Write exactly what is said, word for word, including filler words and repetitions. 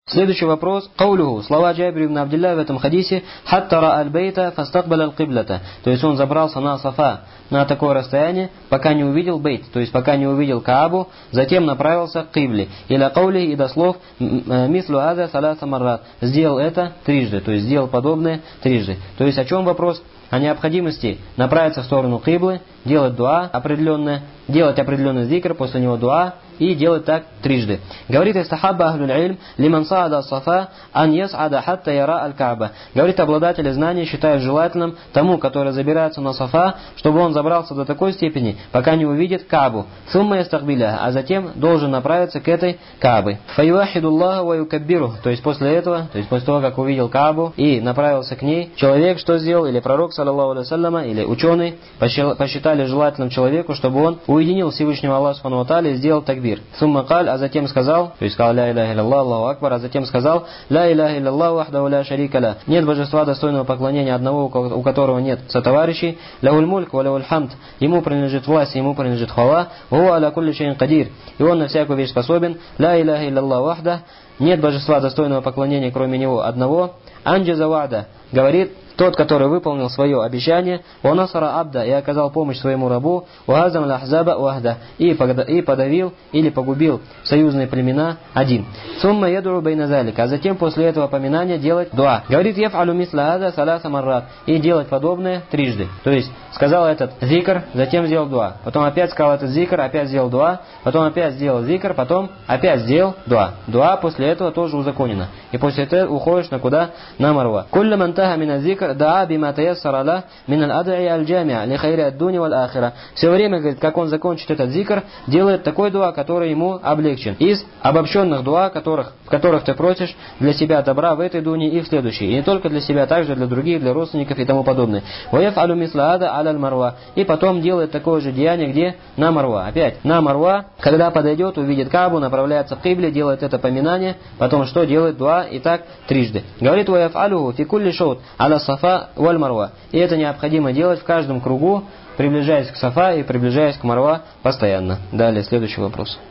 Следующий вопрос. Каулюху. Слова Джабир ибн Абдилля в этом хадисе. Хаттара аль-бейта фастакбаля аль-киблата. То есть он забрался на Сафа на такое расстояние, пока не увидел бейт, то есть пока не увидел Каабу, затем направился к кибле. Иля каули и до слов мислу аза саласа маррат. Сделал это трижды, то есть сделал подобное трижды. То есть о чем вопрос? О необходимости направиться в сторону киблы, делать дуа определенное, делать определенный зикр, после него дуа и делать так трижды. Говорит истахабба ахлюль ильм лиман саада сафа ан ясада хатта яра аль-кааба. Говорит обладатели знаний считают желательным тому, который забирается на Сафа, чтобы он забрался до такой степени, пока не увидит Каабу. Сумма ястахбиля, а затем должен направиться к этой Каабе. Фаюахидуллаха ва юкаббиру. То есть после этого, то есть после того, как увидел Каабу и направился к ней, человек что сделал, или пророк саллаллаху алейхи вассаляма, или ученый посчитали желательным человеку, чтобы он уединил Всевышнего Аллаха субхану ва тааля и сделал такбир. Сумма каль, а затем сказал, то есть сказал ля иляха илляллах, Аллаху акбар, а затем сказал ля иляха илляллах вахдаху ля шарика ля. Нет божества достойного поклонения одного, у которого нет сотоварищей. Лахуль мульк ва лахуль хамд. Ему принадлежит власть, ему принадлежит хвала. Ва аля кулли шайин кадир. И он на всякую вещь способен. Ля иляха илляллах вахдах. Нет божества достойного поклонения, кроме него одного. Анджаза вада. Говорит тот, который выполнил свое обещание, «Ванасара абда» и оказал помощь своему рабу, «Вахазам лахзаба вахда» и подавил или погубил союзные племена один. «Сумма ядуру байназалик», а затем после этого поминания делать дуа. Говорит «Яф'алю мисла аза саласа маррат» и делать подобное трижды. То есть сказал этот зикр, затем сделал дуа. Потом опять сказал этот зикр, опять сделал дуа. Потом опять сделал зикр, потом опять сделал дуа. Дуа после этого тоже узаконено. И после этого уходишь на куда? На марва. «Кулля мантаха мина зикр даа бима таяссара ла мин аль-ад'и аль-джамиа ли хайри ад-дуни валь-ахира». Все время, говорит, как он закончит этот зикр, делает такой дуа, который ему облегчен. Из обобщенных дуа, которых, в которых ты просишь для себя добра в этой дуне и в следующей. И не только для себя, также для других, для родственников и тому подобное. «Ваяф'алю мисла ада аля аль-марва». И потом делает такое же деяние, где? На марва. Опять, на марва, когда подойдет, увидит Каабу, направляется к кибле, делает это поминание, потом что делает? Дуа, и так трижды. Говорит «Ваяф'алюху фи кулли шаут аля Сафа валь Марва». И это необходимо делать в каждом кругу, приближаясь к Сафа и приближаясь к Марва постоянно. Далее, следующий вопрос.